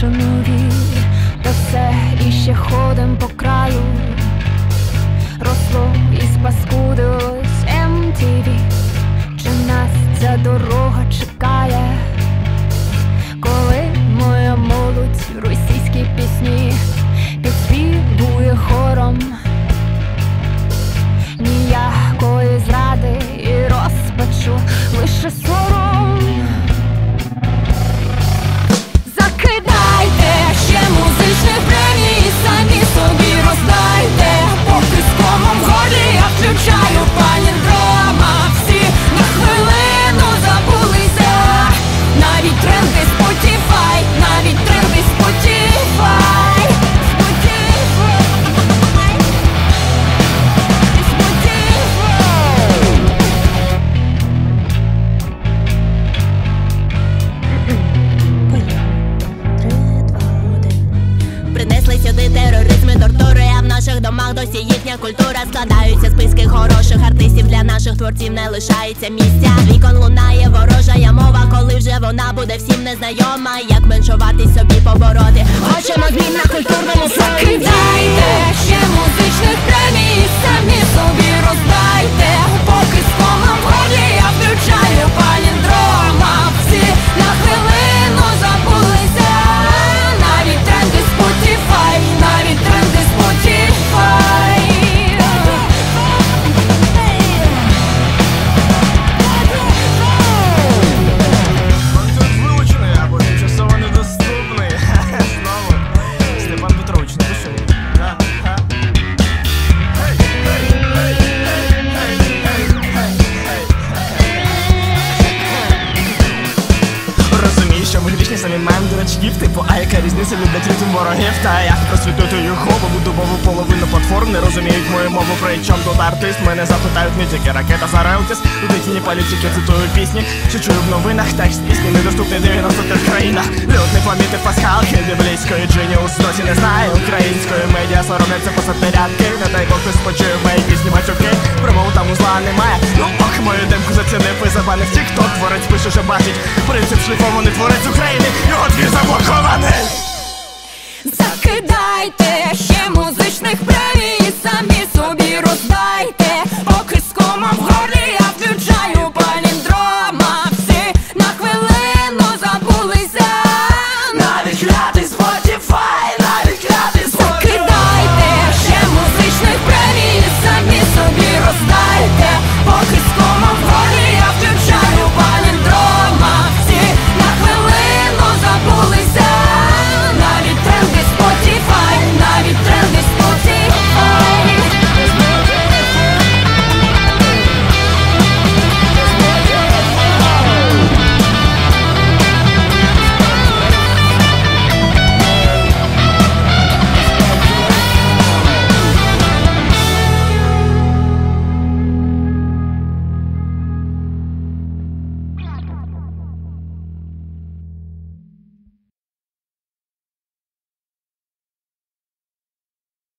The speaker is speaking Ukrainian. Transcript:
нові, та все іще ходим по краю. Росло і спаскудилось MTV. Чи нас ця дорога чекає, коли моя молодь російські пісні підспівує хором? Ніякої зради і розпачу, лише сором. Закидайте ще музичних премій, самі собі роздайте, поки з комом в горлі я включаю паніндрома. Всі на хвилину забулися, навіть тренди Spotify, навіть тренди Spotify. Принесли сюди тероризм і тортури, а в наших домах досі їхня культура. Складаються списки хороших артистів, для наших творців не лишається місця. Вікон лунає ворожая мова, коли вже вона буде всім незнайома. Як меншуватись собі побороти, хочемо змін на культурному фронті. Закидайте ще музичних премій, самі собі роздайте, поки з комом в горлі я включаю паліндрома. Всі на хвилину забулися, навіть тренди Spotify, навіть тренди Spotify. Контент вилучений або тимчасово недоступний. Знову Степан Петрович, ну ти що? Розумію, що ми грішні, самі маємо дурачків. Типу, а яка різниця люблять ритм ворогів? Та як просвітити їх голову, дубову половину платформ не розуміють мою мову, причому тут артист. Мене запитають не тільки ракета за релтіс. У дитині політики цитую пісні, що чую в новинах. Текст пісні недоступний в 93 країнах. Люд не помітив пасхалки біблійської, Дженіус досі не знає української. Медіа соромляться писати рядки, не дай Бог хтось почує мої пісні матюки. Промову там узла немає, ну ох, мою демку зацінив і забанив тік-ток. Творець пише, що бачить принцип шліфований, творець України, його твір заблокований. Закидайте